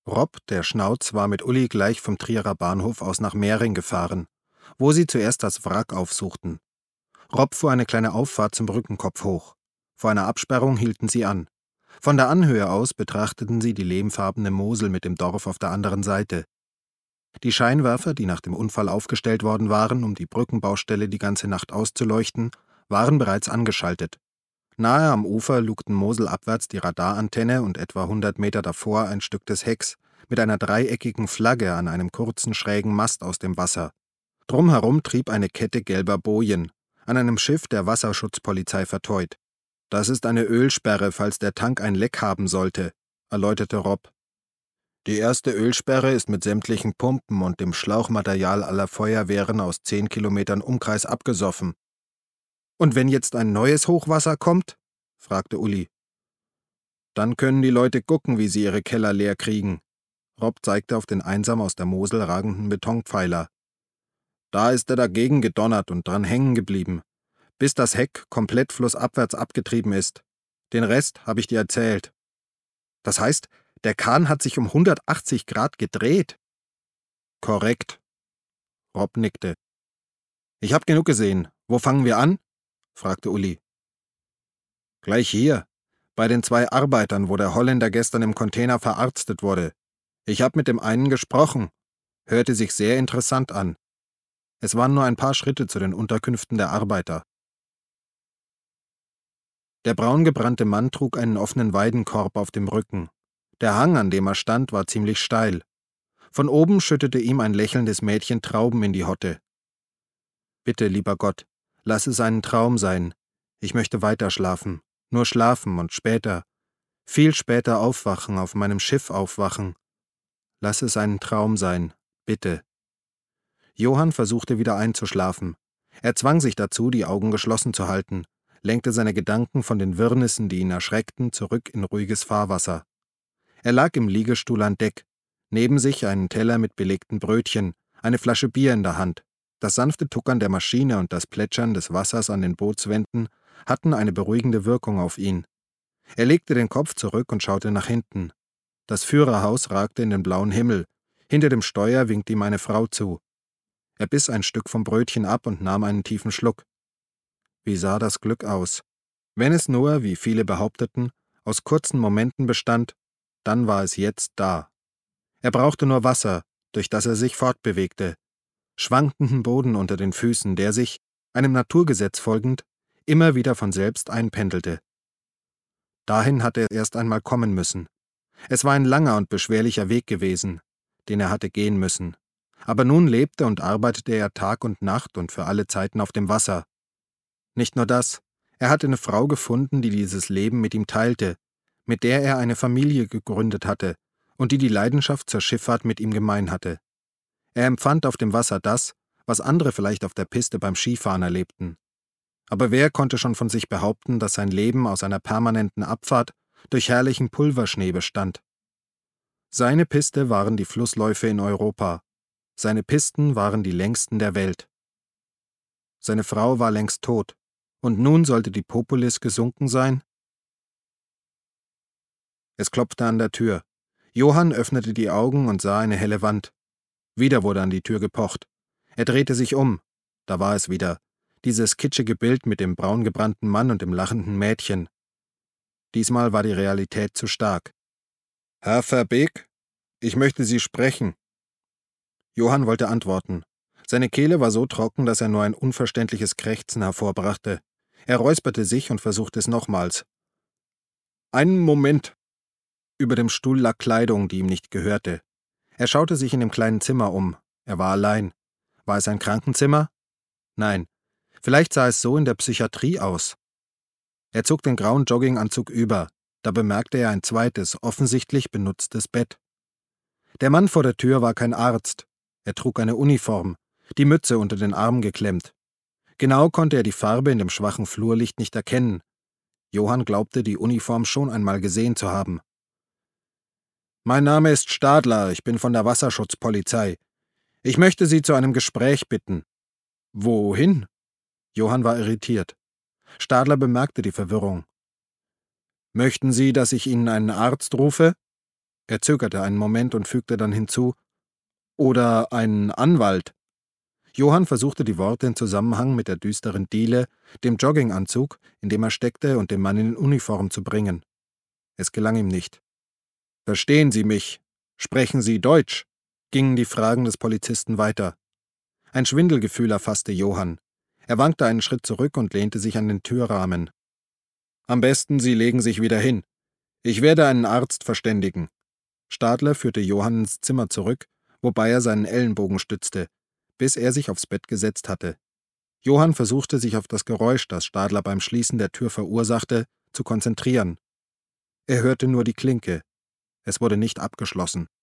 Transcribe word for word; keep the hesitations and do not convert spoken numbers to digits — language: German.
Rob, der Schnauz, war mit Uli gleich vom Trierer Bahnhof aus nach Mehring gefahren, wo sie zuerst das Wrack aufsuchten. Rob fuhr eine kleine Auffahrt zum Brückenkopf hoch. Vor einer Absperrung hielten sie an. Von der Anhöhe aus betrachteten sie die lehmfarbene Mosel mit dem Dorf auf der anderen Seite. Die Scheinwerfer, die nach dem Unfall aufgestellt worden waren, um die Brückenbaustelle die ganze Nacht auszuleuchten, waren bereits angeschaltet. Nahe am Ufer lugten moselabwärts die Radarantenne und etwa hundert Meter davor ein Stück des Hecks mit einer dreieckigen Flagge an einem kurzen, schrägen Mast aus dem Wasser. Drumherum trieb eine Kette gelber Bojen, an einem Schiff der Wasserschutzpolizei verteut. »Das ist eine Ölsperre, falls der Tank ein Leck haben sollte«, erläuterte Rob. »Die erste Ölsperre ist mit sämtlichen Pumpen und dem Schlauchmaterial aller Feuerwehren aus zehn Kilometern Umkreis abgesoffen.« »Und wenn jetzt ein neues Hochwasser kommt?« fragte Uli. »Dann können die Leute gucken, wie sie ihre Keller leer kriegen.« Rob zeigte auf den einsam aus der Mosel ragenden Betonpfeiler. »Da ist er dagegen gedonnert und dran hängen geblieben, bis das Heck komplett flussabwärts abgetrieben ist. Den Rest habe ich dir erzählt.« »Das heißt, der Kahn hat sich um hundertachtzig Grad gedreht?« »Korrekt.« Rob nickte. »Ich habe genug gesehen. Wo fangen wir an?« fragte Uli. »Gleich hier, bei den zwei Arbeitern, wo der Holländer gestern im Container verarztet wurde. Ich habe mit dem einen gesprochen. Hörte sich sehr interessant an. Es waren nur ein paar Schritte zu den Unterkünften der Arbeiter.« Der braungebrannte Mann trug einen offenen Weidenkorb auf dem Rücken. Der Hang, an dem er stand, war ziemlich steil. Von oben schüttete ihm ein lächelndes Mädchen Trauben in die Hotte. »Bitte, lieber Gott, lass es einen Traum sein. Ich möchte weiter schlafen. Nur schlafen und später, viel später aufwachen, auf meinem Schiff aufwachen. Lass es einen Traum sein. Bitte.« Johann versuchte wieder einzuschlafen. Er zwang sich dazu, die Augen geschlossen zu halten, lenkte seine Gedanken von den Wirrnissen, die ihn erschreckten, zurück in ruhiges Fahrwasser. Er lag im Liegestuhl an Deck, neben sich einen Teller mit belegten Brötchen, eine Flasche Bier in der Hand. Das sanfte Tuckern der Maschine und das Plätschern des Wassers an den Bootswänden hatten eine beruhigende Wirkung auf ihn. Er legte den Kopf zurück und schaute nach hinten. Das Führerhaus ragte in den blauen Himmel. Hinter dem Steuer winkte ihm eine Frau zu. Er biss ein Stück vom Brötchen ab und nahm einen tiefen Schluck. Wie sah das Glück aus? Wenn es nur, wie viele behaupteten, aus kurzen Momenten bestand, dann war es jetzt da. Er brauchte nur Wasser, durch das er sich fortbewegte, schwankenden Boden unter den Füßen, der sich, einem Naturgesetz folgend, immer wieder von selbst einpendelte. Dahin hatte er erst einmal kommen müssen. Es war ein langer und beschwerlicher Weg gewesen, den er hatte gehen müssen. Aber nun lebte und arbeitete er Tag und Nacht und für alle Zeiten auf dem Wasser. Nicht nur das, er hatte eine Frau gefunden, die dieses Leben mit ihm teilte, mit der er eine Familie gegründet hatte und die die Leidenschaft zur Schifffahrt mit ihm gemein hatte. Er empfand auf dem Wasser das, was andere vielleicht auf der Piste beim Skifahren erlebten. Aber wer konnte schon von sich behaupten, dass sein Leben aus einer permanenten Abfahrt durch herrlichen Pulverschnee bestand? Seine Piste waren die Flussläufe in Europa. Seine Pisten waren die längsten der Welt. Seine Frau war längst tot. Und nun sollte die Populis gesunken sein? Es klopfte an der Tür. Johann öffnete die Augen und sah eine helle Wand. Wieder wurde an die Tür gepocht. Er drehte sich um. Da war es wieder. Dieses kitschige Bild mit dem braungebrannten Mann und dem lachenden Mädchen. Diesmal war die Realität zu stark. »Herr Verbeek, ich möchte Sie sprechen.« Johann wollte antworten. Seine Kehle war so trocken, dass er nur ein unverständliches Krächzen hervorbrachte. Er räusperte sich und versuchte es nochmals. »Einen Moment!« Über dem Stuhl lag Kleidung, die ihm nicht gehörte. Er schaute sich in dem kleinen Zimmer um. Er war allein. War es ein Krankenzimmer? Nein. Vielleicht sah es so in der Psychiatrie aus. Er zog den grauen Jogginganzug über. Da bemerkte er ein zweites, offensichtlich benutztes Bett. Der Mann vor der Tür war kein Arzt. Er trug eine Uniform, die Mütze unter den Arm geklemmt. Genau konnte er die Farbe in dem schwachen Flurlicht nicht erkennen. Johann glaubte, die Uniform schon einmal gesehen zu haben. »Mein Name ist Stadler, ich bin von der Wasserschutzpolizei. Ich möchte Sie zu einem Gespräch bitten.« »Wohin?« Johann war irritiert. Stadler bemerkte die Verwirrung. »Möchten Sie, dass ich Ihnen einen Arzt rufe?« Er zögerte einen Moment und fügte dann hinzu: »Oder einen Anwalt.« Johann versuchte die Worte in Zusammenhang mit der düsteren Diele, dem Jogginganzug, in dem er steckte, und dem Mann in Uniform zu bringen. Es gelang ihm nicht. »Verstehen Sie mich? Sprechen Sie Deutsch?« gingen die Fragen des Polizisten weiter. Ein Schwindelgefühl erfasste Johann. Er wankte einen Schritt zurück und lehnte sich an den Türrahmen. »Am besten, Sie legen sich wieder hin. Ich werde einen Arzt verständigen.« Stadler führte Johann ins Zimmer zurück, wobei er seinen Ellenbogen stützte, bis er sich aufs Bett gesetzt hatte. Johann versuchte, sich auf das Geräusch, das Stadler beim Schließen der Tür verursachte, zu konzentrieren. Er hörte nur die Klinke. Es wurde nicht abgeschlossen.